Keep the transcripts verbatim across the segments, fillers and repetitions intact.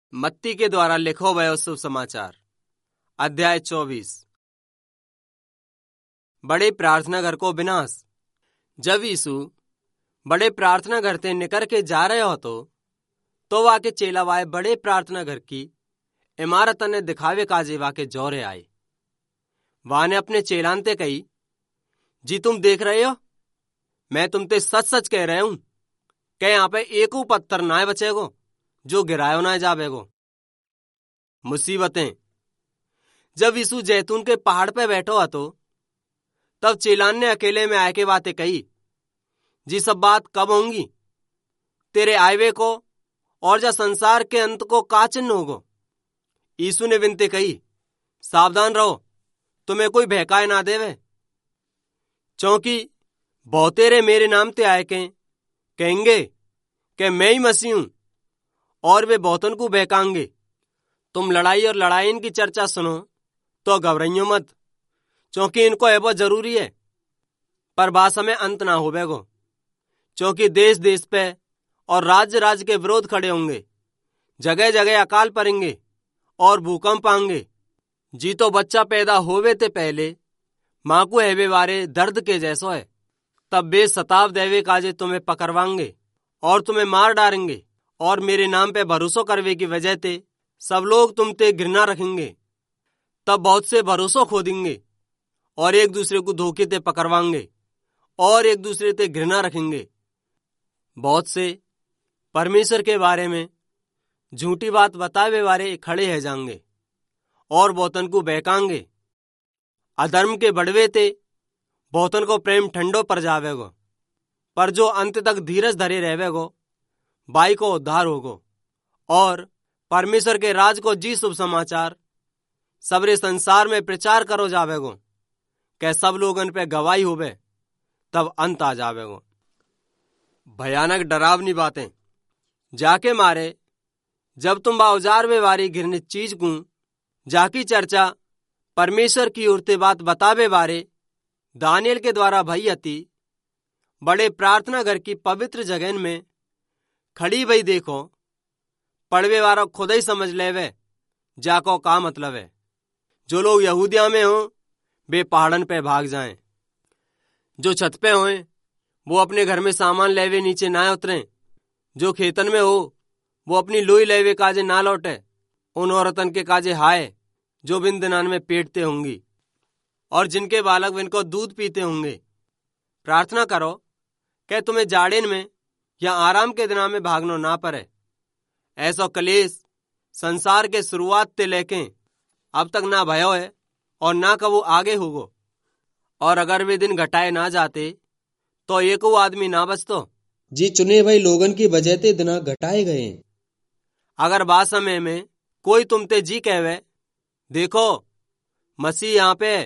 मत्ती के द्वारा लिखो गयो शुभ समाचार अध्याय चौबीस। बड़े प्रार्थना घर को विनाश। जब यीशु बड़े प्रार्थना घर से निकल के जा रहे हो तो तो वाके चेलावाए बड़े प्रार्थना घर की इमारत ने दिखावे काजे वाके जोरे आए। वाह ने अपने चेलानते कही, जी तुम देख रहे हो, मैं तुमते सच सच कह रहे हूं कि यहाँ पे एको पत्थर ना बचेगो जो गिरायो ना जावेगो। मुसीबतें। जब यीशु जैतून के पहाड़ पे बैठो हो तो तब चेलान ने अकेले में आके बातें कही, जी सब बात कब होंगी, तेरे आयवे को और जा संसार के अंत को का चिन्ह होगो। यीशु ने विनती कही, सावधान रहो, तुम्हें कोई बहकाए ना देवे, क्योंकि बहुतेरे मेरे नाम ते आए के कहेंगे कि मैं ही मसीह हूं, और वे बहुतन को बहकाएंगे। तुम लड़ाई और लड़ाई की चर्चा सुनो तो घबराइयो मत, क्योंकि इनको ये बहुत जरूरी है, पर बात समय अंत ना होवेगो, क्योंकि देश देश पे और राज्य राज्य के विरोध खड़े होंगे, जगह जगह अकाल पड़ेंगे और भूकंप आएंगे। जी तो बच्चा पैदा होवे ते पहले माँ को हेवे वारे दर्द के जैसो है, तब बे सताव देवे काजे तुम्हें पकड़वाएंगे और तुम्हें मार डालेंगे, और मेरे नाम पे भरोसा करवे की वजह ते सब लोग तुम ते घृणा रखेंगे। तब बहुत से भरोसा खो देंगे और एक दूसरे को धोखे ते पकड़वाएंगे और एक दूसरे ते घृणा रखेंगे। बहुत से परमेश्वर के बारे में झूठी बात बतावे वाले खड़े है जाएंगे और बहुतन को बहकाएंगे। अधर्म के बढ़वे ते बहुतन को प्रेम ठंडो पर जावेगो, पर जो अंत तक धीरज धरे रहेगो बाई को उद्धार होगो। और परमेश्वर के राज को जी शुभ समाचार सबरे संसार में प्रचार करो जावेगो, कै सब लोगन पे गवाही होवे, तब अंत आ जावेगो। भयानक डरावनी बातें। जाके मारे जब तुम बाउजार वे वारी घृणित चीज को जाकी चर्चा परमेश्वर की उड़ते बात बतावे बारे दानियल के द्वारा भई हती, बड़े प्रार्थना घर की पवित्र जगह में खड़ी भई देखो, पढ़वे वाला खुद ही समझ लेवे जाको का मतलब है। जो लोग यहूदिया में हो वे पहाड़न पे भाग जाएं, जो छत पे हों वो अपने घर में सामान लेवे नीचे ना उतरें, जो खेतन में हो वो अपनी लोई लेवे काजे ना लौटे। उन औरतन के काजे हाय जो बिन दिनान में पेटते होंगी और जिनके बालक विनको दूध पीते होंगे। प्रार्थना करो कि तुम्हें जाड़ेन में या आराम के दिना में भागनो ना पड़े। ऐसा कलेश संसार के शुरुआत ते लेके अब तक ना भयो है और ना कबो आगे होगो। और अगर वे दिन घटाए ना जाते तो एको आदमी ना बचतो। जी चुने भाई लोगन की वजह ते दिना घटाए गए। अगर बात समय में कोई तुमते जी कहवे, देखो मसीह यहाँ पे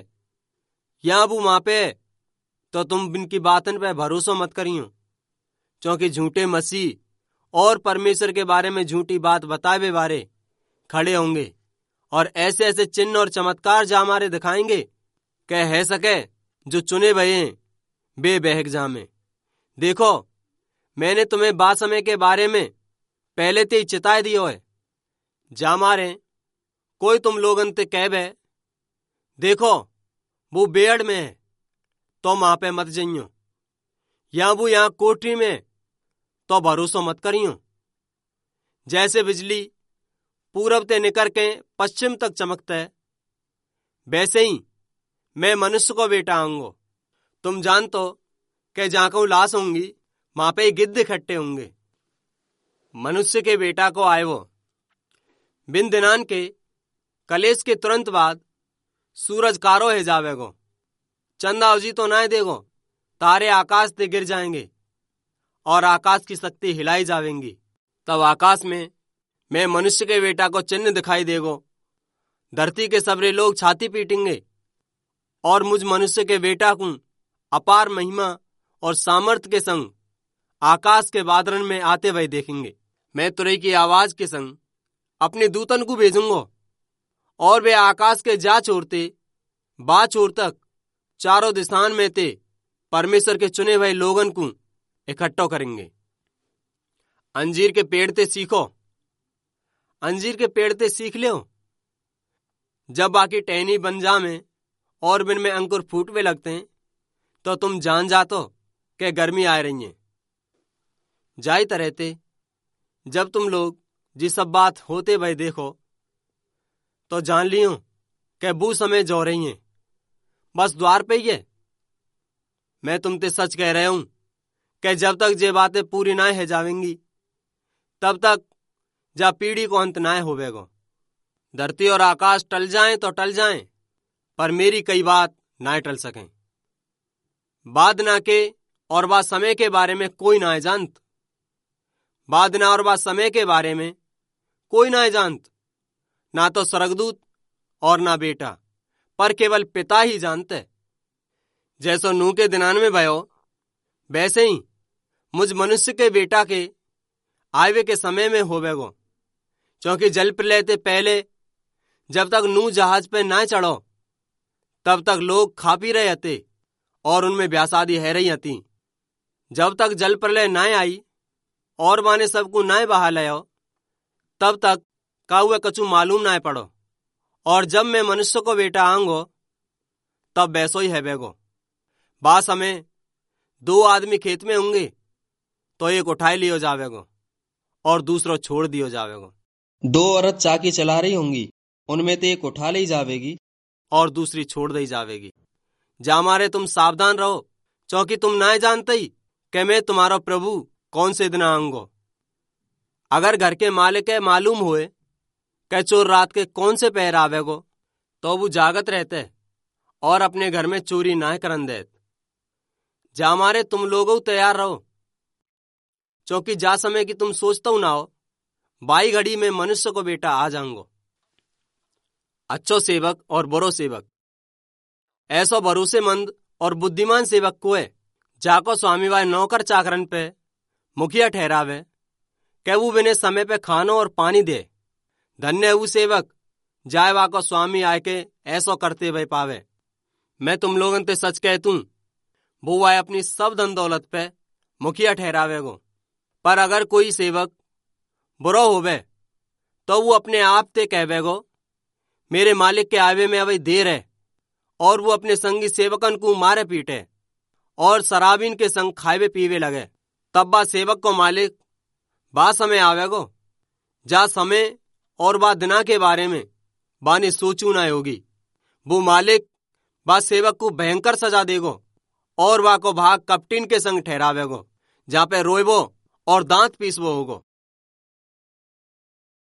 या वो वहां पे, तो तुम इनकी बातन पे भरोसा मत करियो, क्योंकि झूठे मसीह और परमेश्वर के बारे में झूठी बात बतावे वाले खड़े होंगे और ऐसे ऐसे चिन्ह और चमत्कार जा हमारे दिखाएंगे कह है सके जो चुने भये बे बहक जामे। देखो मैंने तुम्हें बात समय के बारे में पहले ते ही चिताए दियो है। जा मारे कोई तुम लोगन ते कहवे, देखो वो बेड़ में है, तो वहां पे मत जइयो, या वो यहाँ कोठरी में, तो भरोसा मत करियो। जैसे बिजली पूरब ते निकर के पश्चिम तक चमकता है, वैसे ही मैं मनुष्य को बेटा आऊंगो। तुम जानतो कि जहां को लाश होंगी वहां पे गिद्ध इकट्ठे होंगे। मनुष्य के बेटा को आए वो बिन दिनान के कलेश के तुरंत बाद सूरज कारो है जावेगो, चंदा उजी तो ना देगो, तारे आकाश से गिर जाएंगे और आकाश की शक्ति हिलाई जावेंगी। तब आकाश में मैं मनुष्य के बेटा को चिन्ह दिखाई देगो। धरती के सबरे लोग छाती पीटेंगे और मुझ मनुष्य के बेटा को अपार महिमा और सामर्थ्य के संग आकाश के बादरन में आते हुए देखेंगे। मैं तुरई की आवाज के संग अपने दूतन को भेजूंगा और वे आकाश के जा छोड़ते बा छोर तक चारों दिशान में ते परमेश्वर के चुने हुए लोगन को इकट्ठो करेंगे। अंजीर के पेड़ ते सीखो, अंजीर के पेड़ ते सीख लियो। जब बाकी टहनी बन जामे और बिन में अंकुर फूटवे लगते हैं तो तुम जान जातो कि गर्मी आ रही है। जाई तरहते जब तुम लोग जी सब बात होते भाई देखो तो जान लियो कि बू समय जो रही है, बस द्वार पे ही है। मैं तुमते सच कह रहा हूं कि जब तक ये बातें पूरी ना है जावेंगी तब तक जा पीढ़ी को अंत ना होवेगो। धरती और आकाश टल जाएं तो टल जाएं, पर मेरी कई बात ना टल सकें। बाद ना के और बा समय के बारे में कोई ना जानत। बाद ना और बा समय के बारे में कोई ना जानत, ना तो स्वर्गदूत और ना बेटा, पर केवल पिता ही जानते। जैसो नूह के दिनान में भयो वैसे ही मुझ मनुष्य के बेटा के आयवे के समय में होवेगो। क्योंकि जल प्रलय ते पहले जब तक नूह जहाज पे ना चढ़ो तब तक लोग खा पी रहे हते और उनमें ब्याह शादी है रही हती। जब तक जल प्रलय ना आई और माने सबको ना बहा लयो तब तक का हुआ कछु मालूम ना पड़ो। और जब मैं मनुष्य को बेटा आऊंगो तब वैसो ही है बेगो। बा समय दो आदमी खेत में होंगे तो एक उठाए लियो जावेगो और दूसरो छोड़ दियो जावेगो। दो औरत चाकी चला रही होंगी, उनमें से एक उठा ली जावेगी और दूसरी छोड़ दी जावेगी। जा मारे तुम सावधान रहो, क्योंकि तुम ना जानते ही कि मैं तुम्हारा प्रभु कौन से दिन आऊंगो। अगर घर के मालिक के मालूम हुए कि चोर रात के कौन से पहर आवेगो तो वो जागत रहते और अपने घर में चोरी ना करन देत। जा मारे तुम लोगों तैयार रहो, क्योंकि जा समय की तुम सोचता ना हो बाई घड़ी में मनुष्य को बेटा आ जाऊंगो। अच्छो सेवक और बुरो सेवक। ऐसो भरोसेमंद और बुद्धिमान सेवक को है जाको स्वामी वाय नौकर चाकरन पे मुखिया ठहरावे कि वो बिने समय पे खानो और पानी दे। धन्य वो सेवक जाए वाको स्वामी आए के ऐसो करते हुए पावे। मैं तुम लोगन ते सच कहतूं वो वाय अपनी सब धन दौलत पे मुखिया ठहरावेगो। पर अगर कोई सेवक बुरो होवे तो वो अपने आप ते कहवेगो मेरे मालिक के आवे में अभी देर है, और वो अपने संगी सेवकन को मारे पीटे और शराबीन के संग खावे पीवे लगे। तब बा सेवक को मालिक बा समय आवेगो जा समय और बा दिना के बारे में बाने सोचू ना होगी। वो मालिक बा सेवक को भयंकर सजा देगो और बा को भाग कपटिन के संग ठहरावेगो, जहाँ पे रोएबो और दांत पीसबो होगो।